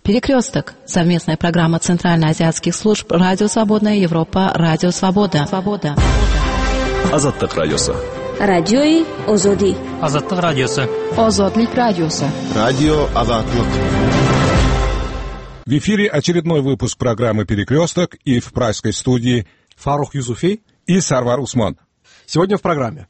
Перекресток. Совместная программа Центральноазиатских служб «Радио Свободная Европа», «Радио Свобода». Азаттык радиосы. Радиои Озоди. Азаттык радиосы. Озодлик радиосы. Радио Азаттык. В эфире очередной выпуск программы «Перекресток», и в пражской студии Фарух Юзуфей и Сарвар Усман. Сегодня в программе.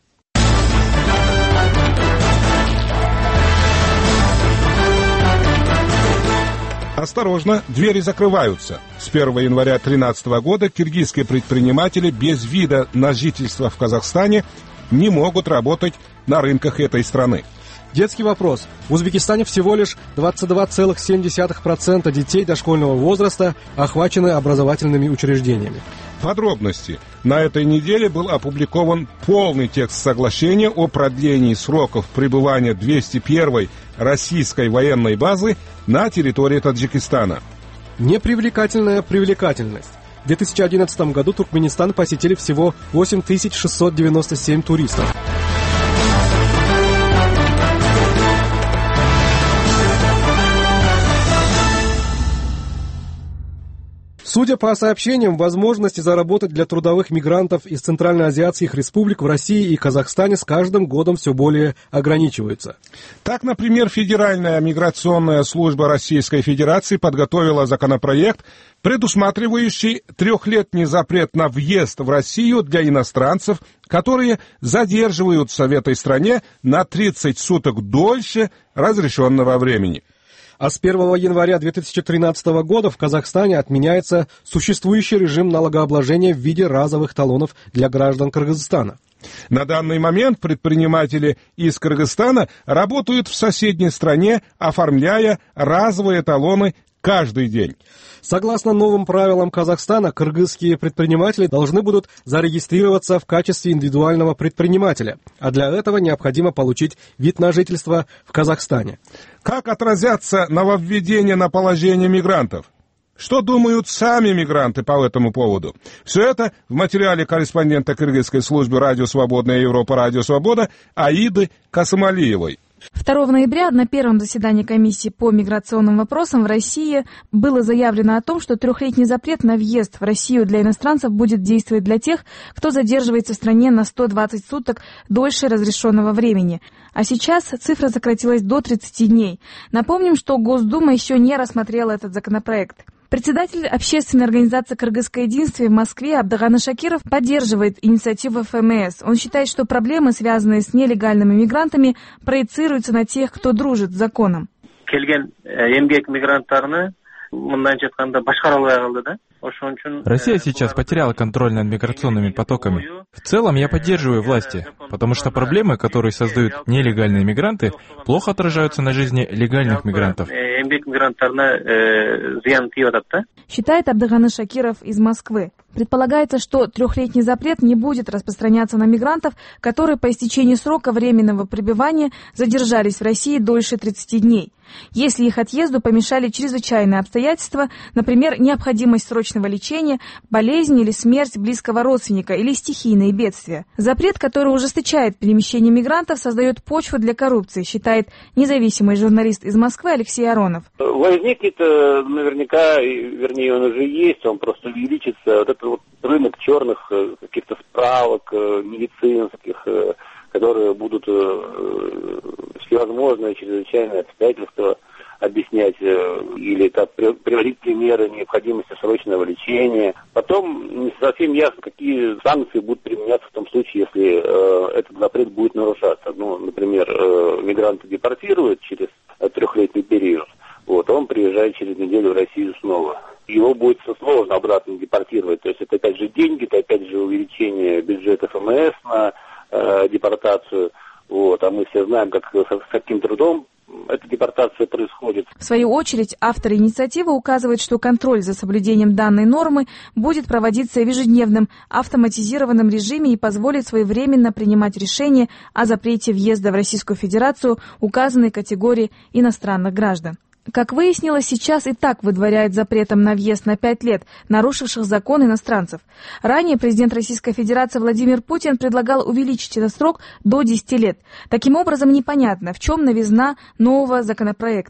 Осторожно, двери закрываются. С 1 января 2013 года киргизские предприниматели без вида на жительство в Казахстане не могут работать на рынках этой страны. Детский вопрос. В Узбекистане всего лишь 22,7% детей дошкольного возраста охвачены образовательными учреждениями. Подробности. На этой неделе был опубликован полный текст соглашения о продлении сроков пребывания 201-й российской военной базы на территории Таджикистана. Непривлекательная привлекательность. В 2011 году Туркменистан посетили всего 8697 туристов. Судя по сообщениям, возможности заработать для трудовых мигрантов из центральноазиатских республик в России и Казахстане с каждым годом все более ограничиваются. Так, например, Федеральная миграционная служба Российской Федерации подготовила законопроект, предусматривающий 3-летний запрет на въезд в Россию для иностранцев, которые задерживаются в этой стране на 30 суток дольше разрешенного времени. А с 1 января 2013 года в Казахстане отменяется существующий режим налогообложения в виде разовых талонов для граждан Кыргызстана. На данный момент предприниматели из Кыргызстана работают в соседней стране, оформляя разовые талоны каждый день. Согласно новым правилам Казахстана, кыргызские предприниматели должны будут зарегистрироваться в качестве индивидуального предпринимателя, а для этого необходимо получить вид на жительство в Казахстане. Как отразятся нововведения на положение мигрантов? Что думают сами мигранты по этому поводу? Все это в материале корреспондента кыргызской службы «Радио Свободная Европа», «Радио Свобода» Аиды Касымалиевой. 2 ноября на первом заседании комиссии по миграционным вопросам в России было заявлено о том, что 3-летний запрет на въезд в Россию для иностранцев будет действовать для тех, кто задерживается в стране на 120 суток дольше разрешенного времени. А сейчас цифра сократилась до 30 дней. Напомним, что Госдума еще не рассмотрела этот законопроект. Председатель общественной организации «Кыргызское единство» в Москве Абдыганы Шакиров поддерживает инициативу ФМС. Он считает, что проблемы, связанные с нелегальными мигрантами, проецируются на тех, кто дружит с законом. Россия сейчас потеряла контроль над миграционными потоками. В целом я поддерживаю власти, потому что проблемы, которые создают нелегальные мигранты, плохо отражаются на жизни легальных мигрантов. Считает Абдыганы Шакиров из Москвы. Предполагается, что 3-летний запрет не будет распространяться на мигрантов, которые по истечении срока временного пребывания задержались в России дольше 30 дней. Если их отъезду помешали чрезвычайные обстоятельства, например, необходимость срочного лечения, болезнь или смерть близкого родственника или стихийные бедствия. Запрет, который ужесточает перемещение мигрантов, создает почву для коррупции, считает независимый журналист из Москвы Алексей Аронов. Возникнет наверняка, вернее он уже есть, он просто увеличится, вот этот вот рынок черных каких-то справок медицинских, которые будут всевозможные чрезвычайные обстоятельства объяснять или так, приводить примеры необходимости срочного лечения. Потом не совсем ясно, какие санкции будут применяться в том случае, если этот запрет будет нарушаться. Ну, например, мигранта депортируют через 3-летний период, он приезжает через неделю в Россию снова. Его будет сложно обратно депортировать. То есть это опять же деньги, это опять же увеличение бюджета ФМС на депортацию. А мы все знаем, с каким трудом эта депортация происходит. В свою очередь, авторы инициативы указывают, что контроль за соблюдением данной нормы будет проводиться в ежедневном автоматизированном режиме и позволит своевременно принимать решения о запрете въезда в Российскую Федерацию указанной категории иностранных граждан. Как выяснилось, сейчас и так выдворяют запретом на въезд на 5 лет нарушивших закон иностранцев. Ранее президент Российской Федерации Владимир Путин предлагал увеличить этот срок до 10 лет. Таким образом, непонятно, в чем новизна нового законопроекта.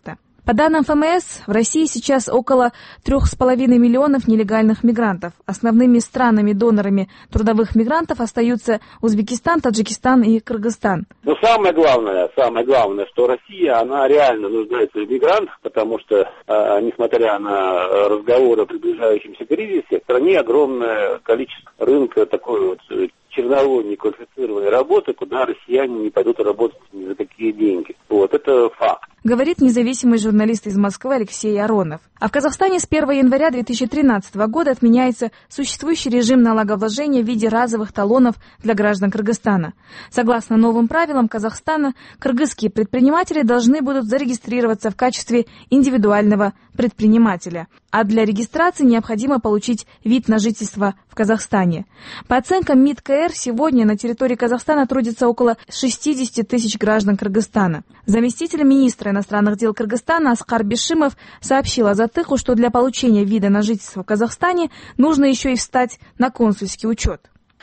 По данным ФМС, в России сейчас около 3,5 миллионов нелегальных мигрантов. Основными странами-донорами трудовых мигрантов остаются Узбекистан, Таджикистан и Кыргызстан. Но самое главное, что Россия, она реально нуждается в мигрантах, потому что, несмотря на разговоры о приближающемся кризисе, в стране огромное количество рынка такой вот черновой неквалифицированной работы, куда россияне не пойдут работать ни за какие деньги. Вот, это факт. Говорит независимый журналист из Москвы Алексей Аронов. А в Казахстане с 1 января 2013 года отменяется существующий режим налогообложения в виде разовых талонов для граждан Кыргызстана. Согласно новым правилам Казахстана, кыргызские предприниматели должны будут зарегистрироваться в качестве индивидуального предпринимателя. А для регистрации необходимо получить вид на жительство в Казахстане. По оценкам МИД КР, сегодня на территории Казахстана трудится около 60 тысяч граждан Кыргызстана. Заместитель министра иностранных дел Кыргызстана Аскар Бишимов сообщил Азаттыху, что для получения вида на жительство в Казахстане нужно еще и встать на консульский учет.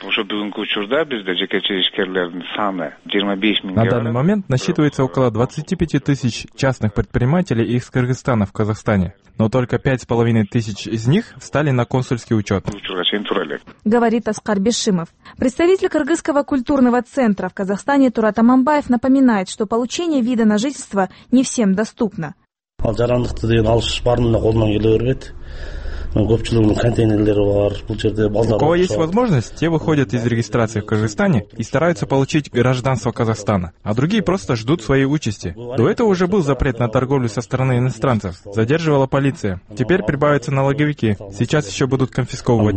На данный момент насчитывается около 25 тысяч частных предпринимателей из Кыргызстана в Казахстане, но только 5,5 тысяч из них встали на консульский учет. Говорит Аскар Бишимов. Представитель Кыргызского культурного центра в Казахстане Турат Аманбаев напоминает, что получение вида на жительство не всем доступно. У кого есть возможность, те выходят из регистрации в Кыргызстане и стараются получить гражданство Казахстана, а другие просто ждут своей участи. До этого уже был запрет на торговлю со стороны иностранцев, задерживала полиция. Теперь прибавятся налоговики, сейчас еще будут конфисковывать.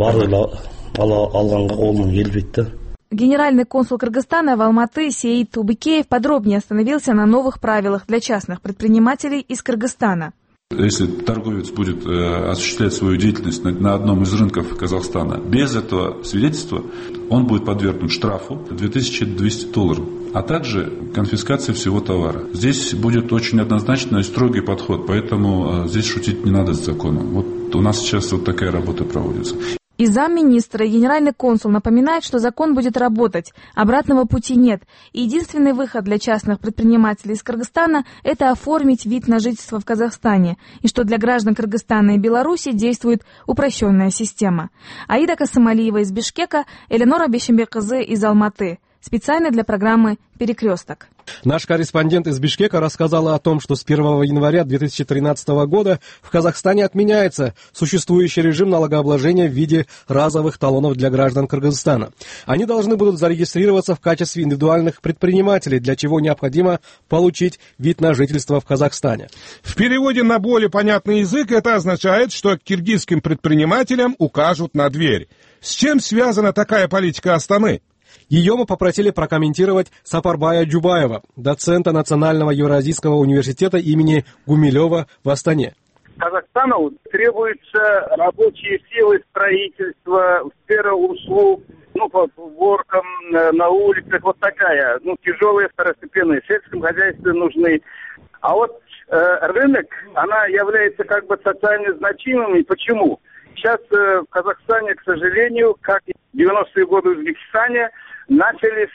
Генеральный консул Кыргызстана в Алматы Сеид Тубыкеев подробнее остановился на новых правилах для частных предпринимателей из Кыргызстана. Если торговец будет осуществлять свою деятельность на одном из рынков Казахстана без этого свидетельства, он будет подвергнут штрафу $2200, а также конфискации всего товара. Здесь будет очень однозначно и строгий подход, поэтому здесь шутить не надо с законом. Вот у нас сейчас вот такая работа проводится. И замминистра, и генеральный консул напоминает, что закон будет работать, обратного пути нет. И единственный выход для частных предпринимателей из Кыргызстана – это оформить вид на жительство в Казахстане, и что для граждан Кыргызстана и Беларуси действует упрощенная система. Аида Касымалиева из Бишкека, Эленора Бешембеккызы из Алматы. Специально для программы «Перекресток». Наш корреспондент из Бишкека рассказала о том, что с 1 января 2013 года в Казахстане отменяется существующий режим налогообложения в виде разовых талонов для граждан Кыргызстана. Они должны будут зарегистрироваться в качестве индивидуальных предпринимателей, для чего необходимо получить вид на жительство в Казахстане. В переводе на более понятный язык это означает, что киргизским предпринимателям укажут на дверь. С чем связана такая политика Астаны? Ее мы попросили прокомментировать Сапарбая Джубаева, доцента Национального Евразийского университета имени Гумилева в Астане. Казахстану требуются рабочие силы строительства, сфера услуг, по уборкам на улицах, вот такая, тяжелые, второстепенные, в сельском хозяйстве нужны. А вот рынок, она является социально значимым. Почему? Сейчас в Казахстане, к сожалению, как и в 90-е годы в Узбекистане, начались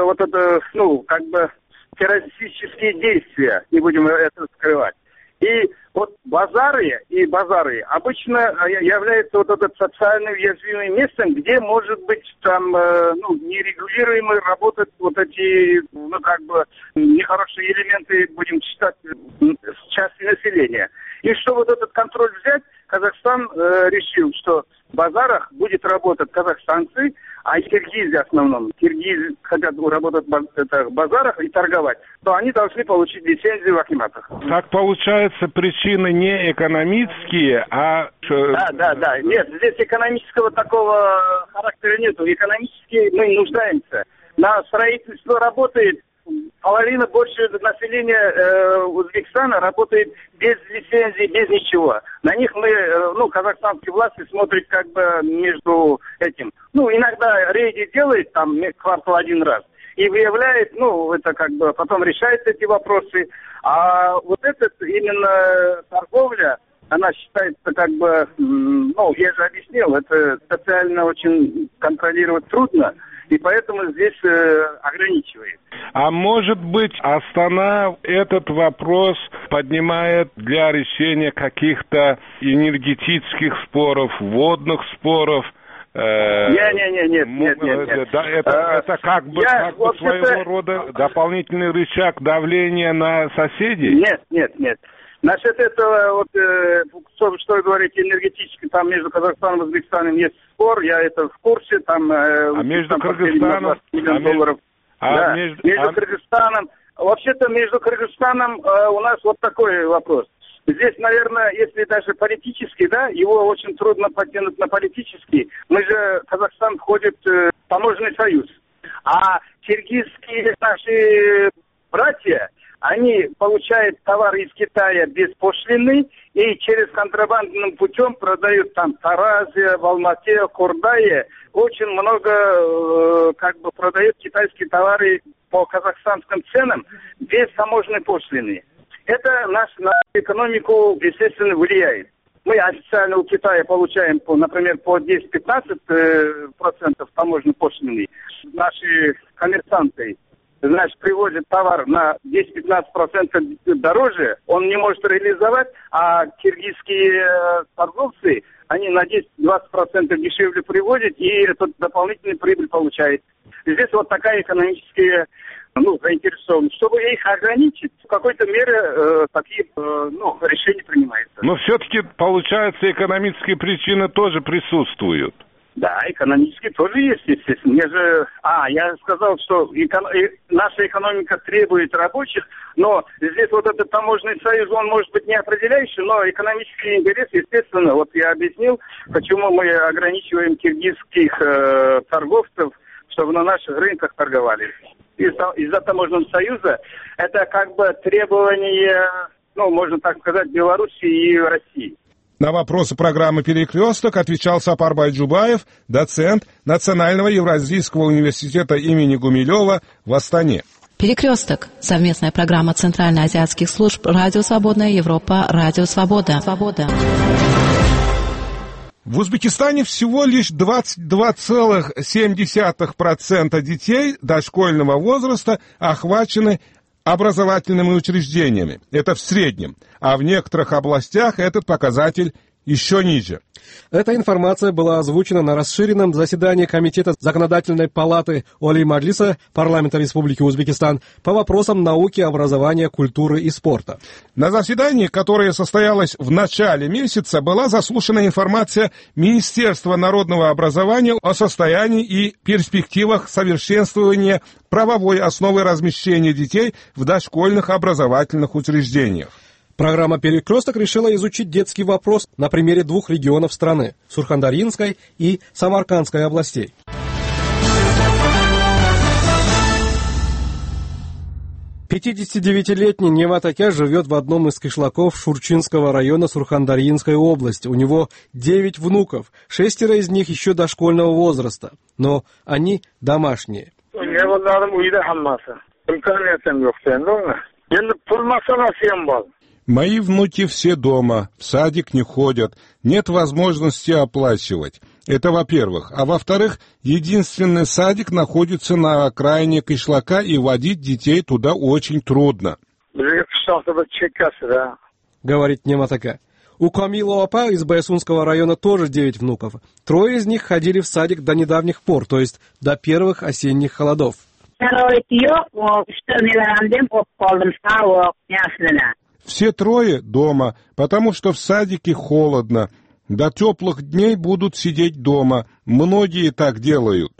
террористические действия, не будем это скрывать. И вот базары обычно являются этот социально уязвимым местом, где, может быть, там нерегулируемые работают эти нехорошие элементы, будем считать, части населения. И чтобы этот контроль взять, Казахстан решил, что в базарах будет работать казахстанцы, а киргизы в основном. Киргизы хотят работать в базарах и торговать, то они должны получить лицензию в акиматах. Так получается, причины не экономические, а... Да. Нет, здесь экономического такого характера нету. Экономически мы нуждаемся. На строительство работает половина, больше населения Узбекистана работает без лицензии, без ничего. На них мы, казахстанские власти смотрят между этим. Иногда рейды делает там квартал один раз и выявляет, потом решает эти вопросы. А вот этот именно торговля, она считается я же объяснил, это социально очень контролировать трудно. и поэтому здесь ограничивает. А может быть, Астана этот вопрос поднимает для решения каких-то энергетических споров, водных споров? Нет. Да, это как бы своего рода дополнительный рычаг давления на соседей? Нет. Насчет этого, что вы говорите, энергетически, там между Казахстаном и Узбекистаном есть спор, я это в курсе, там... между Кыргызстаном... Между Кыргызстаном... Вообще-то между Кыргызстаном у нас вот такой вопрос. Здесь, наверное, если даже политически, да, его очень трудно подтянуть на политический. Мы же, Казахстан входит в таможенный союз. А киргизские наши братья, они получают товары из Китая без пошлины и через контрабандным путем продают там Таразе, в Алмате, Кордае. Очень много продают китайские товары по казахстанским ценам без таможенной пошлины. Это на экономику, естественно, влияет. Мы официально у Китая получаем, например, по 10-15% таможенной пошлины. Наши коммерсанты, привозят товар на 10-15% дороже, он не может реализовать, а киргизские торговцы, они на 10-20% дешевле привозят и эту дополнительную прибыль получают. Здесь вот такая экономическая заинтересованность. Чтобы их ограничить, в какой-то мере такие решения принимаются. Но все-таки, получается, экономические причины тоже присутствуют. Да, экономически тоже есть, естественно. Я сказал, что наша экономика требует рабочих, но здесь вот этот таможенный союз, он может быть не определяющий, но экономический интерес, естественно, вот я объяснил, почему мы ограничиваем киргизских торговцев, чтобы на наших рынках торговали. Из-за таможенного союза это как бы требование, можно так сказать, Белоруссии и России. На вопросы программы «Перекресток» отвечал Сапар Байджубаев, доцент Национального Евразийского университета имени Гумилева в Астане. «Перекресток» — совместная программа Центральноазиатских служб «Радио Свободная Европа», «Радио Свобода». В Узбекистане всего лишь 22,7% детей дошкольного возраста охвачены образовательными учреждениями. Это в среднем. А в некоторых областях этот показатель еще ниже. Эта информация была озвучена на расширенном заседании Комитета Законодательной палаты Олий Маджлиса парламента Республики Узбекистан по вопросам науки, образования, культуры и спорта. На заседании, которое состоялось в начале месяца, была заслушана информация Министерства народного образования о состоянии и перспективах совершенствования правовой основы размещения детей в дошкольных образовательных учреждениях. Программа «Перекресток» решила изучить детский вопрос на примере двух регионов страны – Сурхандарьинской и Самаркандской областей. «59-летний Немат Ака живет в одном из кишлаков Шурчинского района Сурхандарьинской области. У него 9 внуков, 6 из них еще дошкольного возраста, но они домашние. Мои внуки все дома, в садик не ходят, нет возможности оплачивать. Это во-первых. А во-вторых, единственный садик находится на окраине кишлака, и водить детей туда очень трудно. Говорит Немат Ака. У Камила Апа из Баясунского района тоже 9 внуков. 3 из них ходили в садик до недавних пор, то есть до первых осенних холодов. Все 3 дома, потому что в садике холодно. До теплых дней будут сидеть дома. Многие так делают.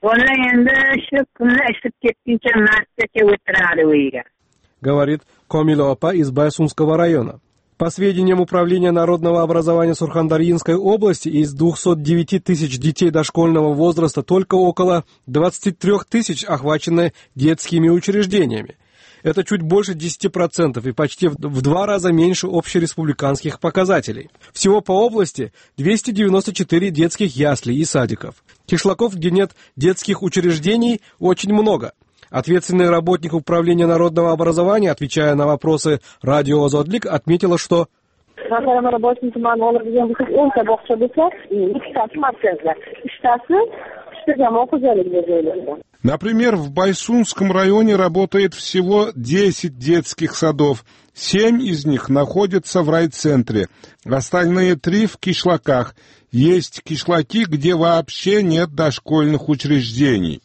Говорит Камила Апа из Баясунского района. По сведениям Управления народного образования Сурхандарьинской области, из 209 тысяч детей дошкольного возраста только около 23 тысяч охвачены детскими учреждениями. Это чуть больше 10% и почти в 2 раза меньше общереспубликанских показателей. Всего по области 294 детских яслей и садиков. Кишлаков, где нет детских учреждений, очень много. Ответственный работник Управления народного образования, отвечая на вопросы радио «Озодлик», отметила, что Например, в Байсунском районе работает всего 10 детских садов. 7 из них находятся в райцентре, остальные 3 в кишлаках. Есть кишлаки, где вообще нет дошкольных учреждений.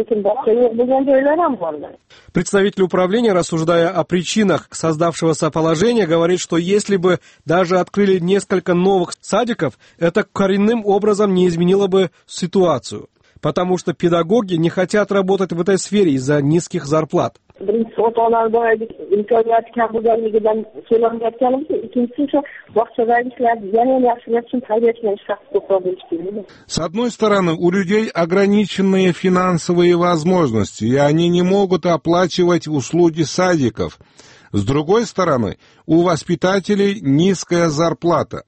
Представитель управления, рассуждая о причинах создавшегося положения, говорит, что если бы даже открыли несколько новых садиков, это коренным образом не изменило бы ситуацию, потому что педагоги не хотят работать в этой сфере из-за низких зарплат. С одной стороны, у людей ограниченные финансовые возможности, и они не могут оплачивать услуги садиков. С другой стороны, у воспитателей низкая зарплата,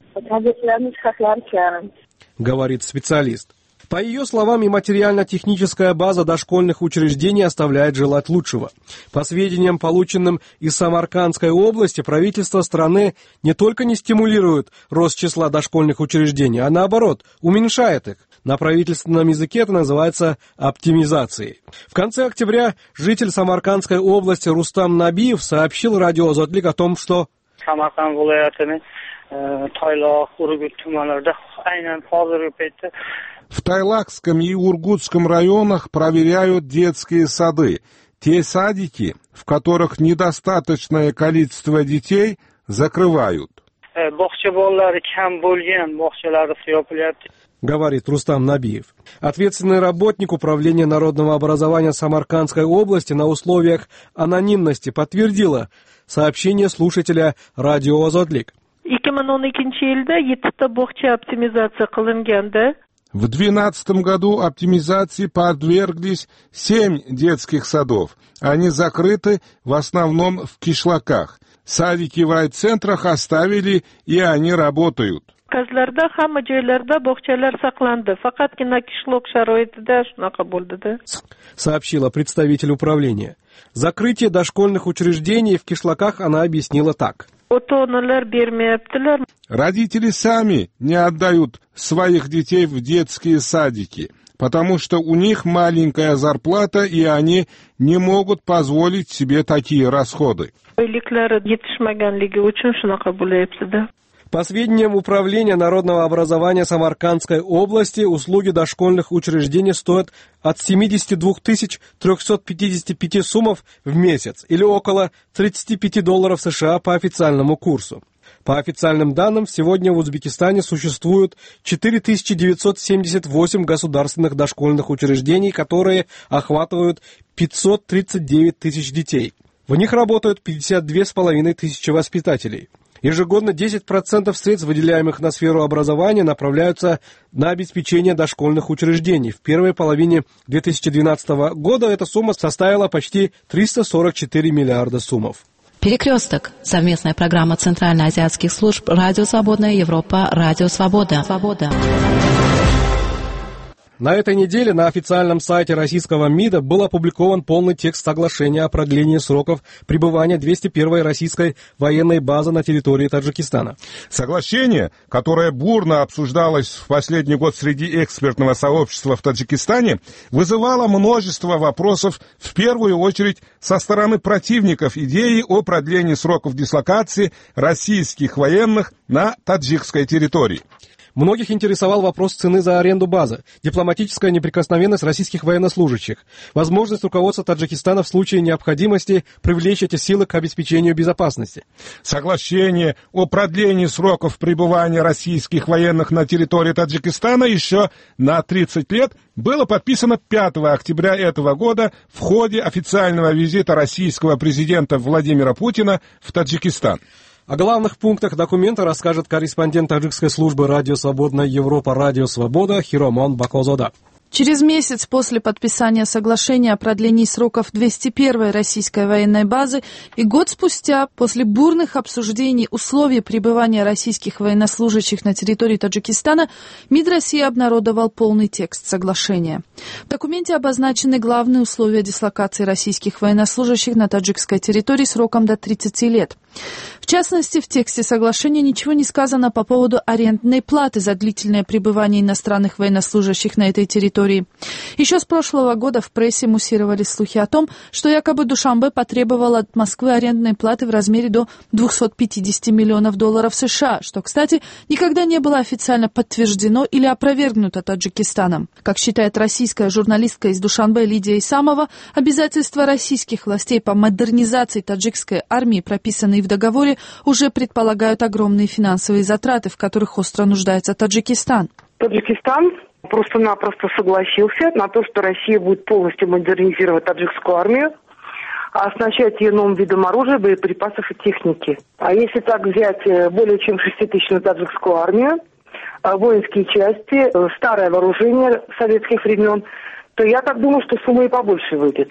говорит специалист. По ее словам, и материально-техническая база дошкольных учреждений оставляет желать лучшего. По сведениям, полученным из Самаркандской области, правительство страны не только не стимулирует рост числа дошкольных учреждений, а наоборот, уменьшает их. На правительственном языке это называется оптимизацией. В конце октября житель Самаркандской области Рустам Набиев сообщил радио «Озодлик» о том, что в Тайлакском и Ургутском районах проверяют детские сады. Те садики, в которых недостаточное количество детей, закрывают. Говорит Рустам Набиев. Ответственный работник Управления народного образования Самаркандской области на условиях анонимности подтвердила сообщение слушателя радио «Озодлик». В 2012 году оптимизации подверглись 7 детских садов. Они закрыты в основном в кишлаках. Садики в райцентрах оставили, и они работают. Сообщила представитель управления. Закрытие дошкольных учреждений в кишлаках она объяснила так. Родители сами не отдают своих детей в детские садики, потому что у них маленькая зарплата, и они не могут позволить себе такие расходы. По сведениям Управления народного образования Самаркандской области, услуги дошкольных учреждений стоят от 72 355 сумов в месяц, или около $35 США по официальному курсу. По официальным данным, сегодня в Узбекистане существует 4978 государственных дошкольных учреждений, которые охватывают 539 тысяч детей. В них работают 52,5 тысячи воспитателей. Ежегодно 10% средств, выделяемых на сферу образования, направляются на обеспечение дошкольных учреждений. В первой половине 2012 года эта сумма составила почти 344 миллиарда сумов. Перекресток. Совместная программа Центральноазиатских служб «Радио Свободная Европа», «Радио Свобода». На этой неделе на официальном сайте российского МИДа был опубликован полный текст соглашения о продлении сроков пребывания 201-й российской военной базы на территории Таджикистана. Соглашение, которое бурно обсуждалось в последний год среди экспертного сообщества в Таджикистане, вызывало множество вопросов, в первую очередь со стороны противников идеи о продлении сроков дислокации российских военных на таджикской территории. Многих интересовал вопрос цены за аренду базы, дипломатическая неприкосновенность российских военнослужащих, возможность руководства Таджикистана в случае необходимости привлечь эти силы к обеспечению безопасности. Соглашение о продлении сроков пребывания российских военных на территории Таджикистана еще на 30 лет было подписано 5 октября этого года в ходе официального визита российского президента Владимира Путина в Таджикистан. О главных пунктах документа расскажет корреспондент таджикской службы «Радио Свободная Европа», «Радио Свобода» Хиромон Бакозода. Через месяц после подписания соглашения о продлении сроков 201-й российской военной базы и год спустя, после бурных обсуждений условий пребывания российских военнослужащих на территории Таджикистана, МИД России обнародовал полный текст соглашения. В документе обозначены главные условия дислокации российских военнослужащих на таджикской территории сроком до 30 лет. В частности, в тексте соглашения ничего не сказано по поводу арендной платы за длительное пребывание иностранных военнослужащих на этой территории. Еще с прошлого года в прессе муссировались слухи о том, что якобы Душанбе потребовал от Москвы арендной платы в размере до $250 миллионов США, что, кстати, никогда не было официально подтверждено или опровергнуто Таджикистаном. Как считает российская журналистка из Душанбе Лидия Исамова, обязательства российских властей по модернизации таджикской армии, прописанные в договоре, уже предполагают огромные финансовые затраты, в которых остро нуждается Таджикистан. Таджикистан просто-напросто согласился на то, что Россия будет полностью модернизировать таджикскую армию, оснащать ее новым видом оружия, боеприпасов и техники. А если так взять более чем 6-тысячную таджикскую армию, воинские части, старое вооружение советских времен, то я так думаю, что сумма и побольше выйдет.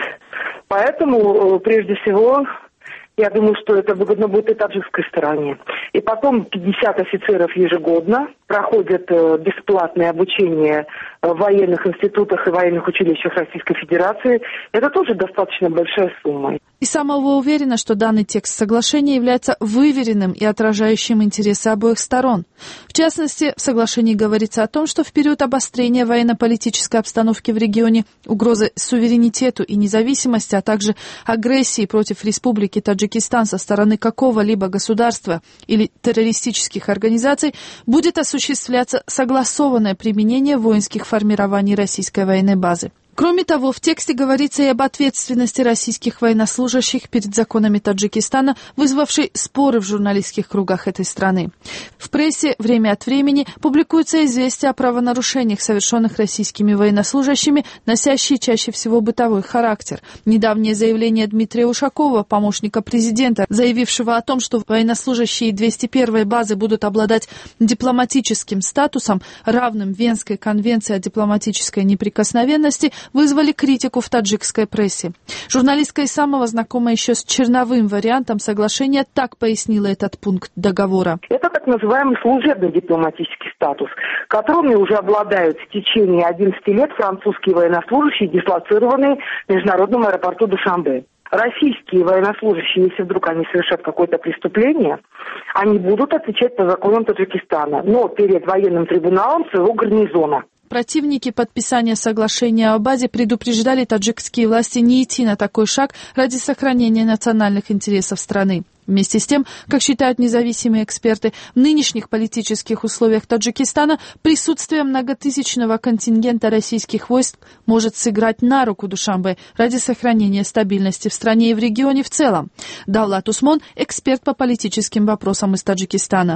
Поэтому, прежде всего, я думаю, что это выгодно будет и таджикской стороне. И потом 50 офицеров ежегодно проходят бесплатное обучение в военных институтах и военных училищах Российской Федерации. Это тоже достаточно большая сумма. Исамова уверена, что данный текст соглашения является выверенным и отражающим интересы обоих сторон. В частности, в соглашении говорится о том, что в период обострения военно-политической обстановки в регионе, угрозы суверенитету и независимости, а также агрессии против Республики Таджикистан со стороны какого-либо государства или террористических организаций, будет осуществляться согласованное применение воинских формирований российской военной базы. Кроме того, в тексте говорится и об ответственности российских военнослужащих перед законами Таджикистана, вызвавшей споры в журналистских кругах этой страны. В прессе время от времени публикуются известия о правонарушениях, совершенных российскими военнослужащими, носящие чаще всего бытовой характер. Недавнее заявление Дмитрия Ушакова, помощника президента, заявившего о том, что военнослужащие 201-й базы будут обладать дипломатическим статусом, равным Венской конвенции о дипломатической неприкосновенности, вызвали критику в таджикской прессе. Журналистка Исамова, знакомая еще с черновым вариантом соглашения, так пояснила этот пункт договора. Это так называемый служебный дипломатический статус, которыми уже обладают в течение 11 лет французские военнослужащие, дислоцированные в международном аэропорту Душанбе. Российские военнослужащие, если вдруг они совершат какое-то преступление, они будут отвечать по законам Таджикистана, но перед военным трибуналом своего гарнизона. Противники подписания соглашения о базе предупреждали таджикские власти не идти на такой шаг ради сохранения национальных интересов страны. Вместе с тем, как считают независимые эксперты, в нынешних политических условиях Таджикистана присутствие многотысячного контингента российских войск может сыграть на руку Душанбе ради сохранения стабильности в стране и в регионе в целом. Давлат Усмон, эксперт по политическим вопросам из Таджикистана.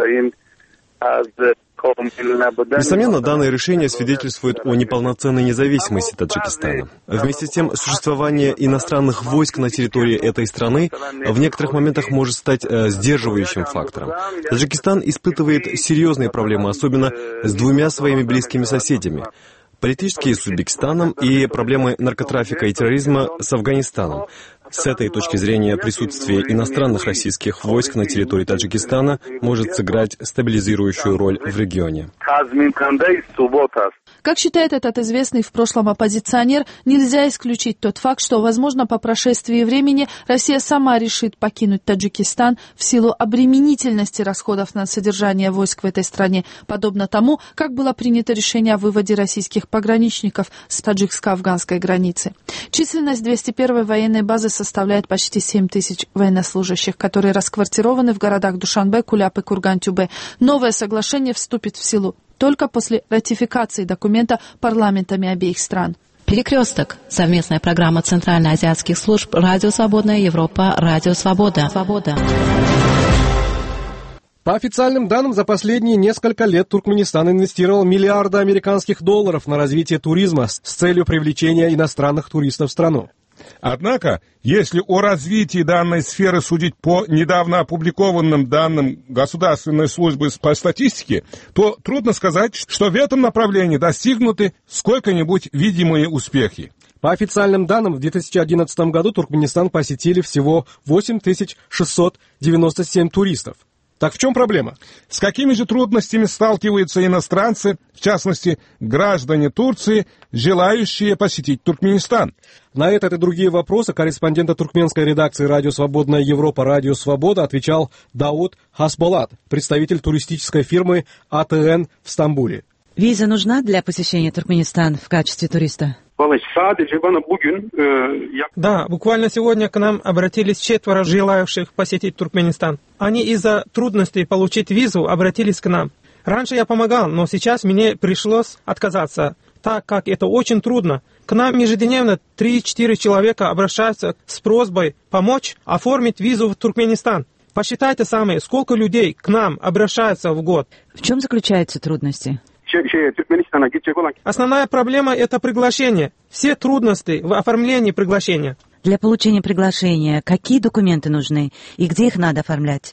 Несомненно, данное решение свидетельствует о неполноценной независимости Таджикистана. Вместе с тем, существование иностранных войск на территории этой страны в некоторых моментах может стать сдерживающим фактором. Таджикистан испытывает серьезные проблемы, особенно с двумя своими близкими соседями. Политические с Узбекистаном и проблемы наркотрафика и терроризма с Афганистаном. С этой точки зрения присутствие иностранных российских войск на территории Таджикистана может сыграть стабилизирующую роль в регионе. Как считает этот известный в прошлом оппозиционер, нельзя исключить тот факт, что, возможно, по прошествии времени Россия сама решит покинуть Таджикистан в силу обременительности расходов на содержание войск в этой стране, подобно тому, как было принято решение о выводе российских пограничников с таджикско-афганской границы. Численность 201-й военной базы составляет почти 7 тысяч военнослужащих, которые расквартированы в городах Душанбе, Куляп и Курган-Тюбе. Новое соглашение вступит в силу только после ратификации документа парламентами обеих стран. Перекресток. Совместная программа Центральноазиатских служб «Радио Свободная Европа», «Радио Свобода». По официальным данным, за последние несколько лет Туркменистан инвестировал миллиарды американских долларов на развитие туризма с целью привлечения иностранных туристов в страну. Однако, если о развитии данной сферы судить по недавно опубликованным данным Государственной службы по статистике, то трудно сказать, что в этом направлении достигнуты сколько-нибудь видимые успехи. По официальным данным, в 2011 году Туркменистан посетили всего 8697 туристов. Так в чем проблема? С какими же трудностями сталкиваются иностранцы, в частности, граждане Турции, желающие посетить Туркменистан? На этот и другие вопросы корреспондента туркменской редакции «Радио Свободная Европа» «Радио Свобода» отвечал Дауд Хасболат, представитель туристической фирмы АТН в Стамбуле. Виза нужна для посещения Туркменистана в качестве туриста? Да, буквально сегодня к нам обратились 4 желающих посетить Туркменистан. Они из-за трудностей получить визу обратились к нам. Раньше я помогал, но сейчас мне пришлось отказаться, так как это очень трудно. К нам ежедневно 3-4 человека обращаются с просьбой помочь оформить визу в Туркменистан. Посчитайте сами, сколько людей к нам обращаются в год. В чем заключаются трудности? Основная проблема – это приглашение. Все трудности в оформлении приглашения. Для получения приглашения какие документы нужны и где их надо оформлять?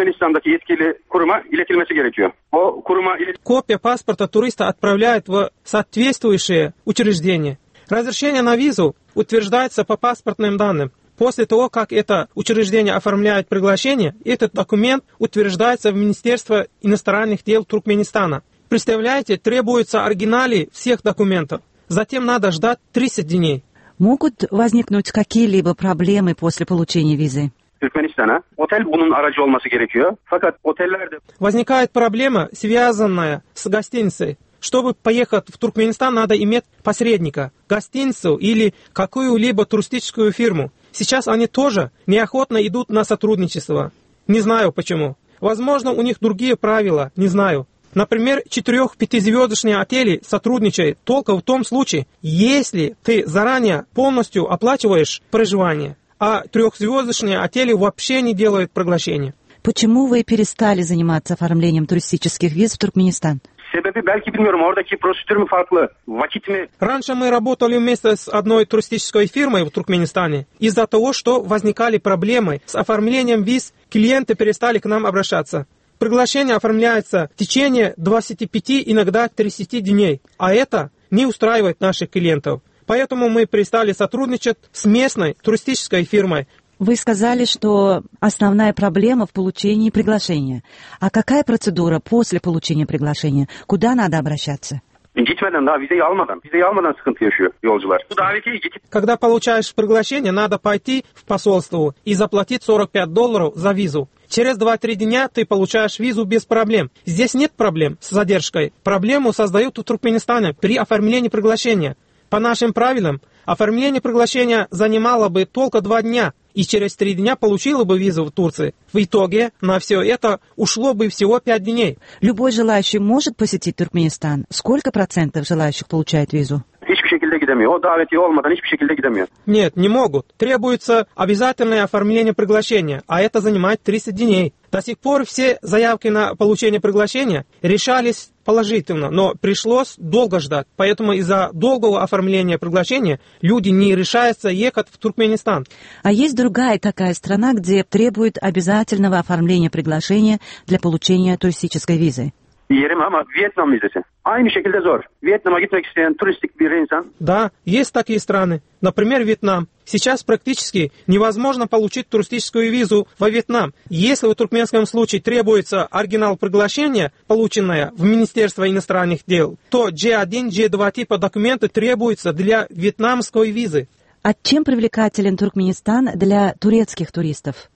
Копия паспорта туриста отправляет в соответствующее учреждение. Разрешение на визу утверждается по паспортным данным. После того, как это учреждение оформляет приглашение, этот документ утверждается в Министерство иностранных дел Туркменистана. Представляете, требуются оригиналы всех документов. Затем надо ждать 30 дней. Могут возникнуть какие-либо проблемы после получения визы? Возникает проблема, связанная с гостиницей. Чтобы поехать в Туркменистан, надо иметь посредника, гостиницу или какую-либо туристическую фирму. Сейчас они тоже неохотно идут на сотрудничество. Не знаю почему. Возможно, у них другие правила, не знаю. Например, 4-5-звездочные отели сотрудничают только в том случае, если ты заранее полностью оплачиваешь проживание, а 3-звездочные отели вообще не делают приглашения. Почему вы перестали заниматься оформлением туристических виз в Туркменистан? Раньше мы работали вместе с одной туристической фирмой в Туркменистане. Из-за того, что возникали проблемы с оформлением виз, клиенты перестали к нам обращаться. Приглашение оформляется в течение 25, иногда 30 дней, а это не устраивает наших клиентов. Поэтому мы перестали сотрудничать с местной туристической фирмой. Вы сказали, что основная проблема в получении приглашения. А какая процедура после получения приглашения? Куда надо обращаться? Когда получаешь приглашение, надо пойти в посольство и заплатить $45 за визу. Через 2-3 дня ты получаешь визу без проблем. Здесь нет проблем с задержкой. Проблему создают в Туркменистане при оформлении приглашения. По нашим правилам, оформление приглашения занимало бы только 2 дня, и через 3 дня получила бы визу в Турции. В итоге на все это ушло бы всего 5 дней. Любой желающий может посетить Туркменистан? Сколько процентов желающих получает визу? Нет, не могут. Требуется обязательное оформление приглашения, а это занимает 30 дней. До сих пор все заявки на получение приглашения решались положительно, но пришлось долго ждать. Поэтому из-за долгого оформления приглашения люди не решаются ехать в Туркменистан. А есть другая такая страна, где требует обязательного оформления приглашения для получения туристической визы? Да, есть такие страны. Например, Вьетнам. Сейчас практически невозможно получить туристическую визу во Вьетнам. Если в туркменском случае требуется оригинал приглашения, полученное в Министерство иностранных дел, то G1, G2 типа документы требуются для вьетнамской визы. А чем привлекателен Туркменистан для турецких туристов?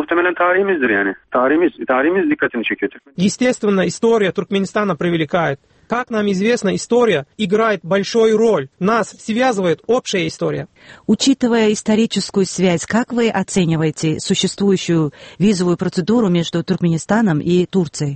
Естественно, история Туркменистана привлекает. Как нам известно, история играет большую роль. Нас связывает общая история. Учитывая историческую связь, как вы оцениваете существующую визовую процедуру между Туркменистаном и Турцией?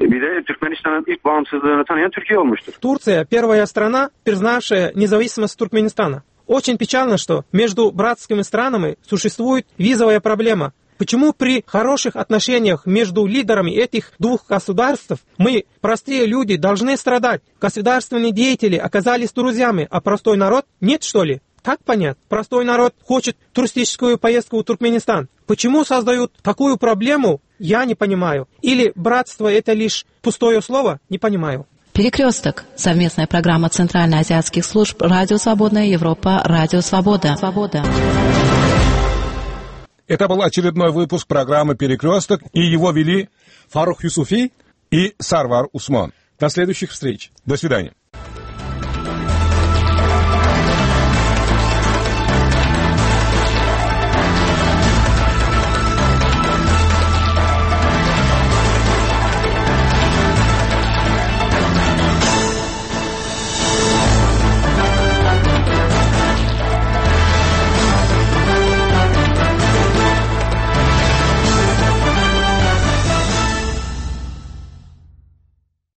Турция – первая страна, признавшая независимость Туркменистана. Очень печально, что между братскими странами существует визовая проблема. Почему при хороших отношениях между лидерами этих двух государств мы, простые люди, должны страдать? Государственные деятели оказались друзьями, а простой народ нет, что ли? Как понять? Простой народ хочет туристическую поездку в Туркменистан. Почему создают такую проблему, я не понимаю. Или братство – это лишь пустое слово, не понимаю. Перекресток. Совместная программа Центральноазиатских служб «Радио Свободная Европа», «Радио Свобода». Это был очередной выпуск программы «Перекресток», и его вели Фарух Юсуфи и Сарвар Усман. До следующих встреч. До свидания.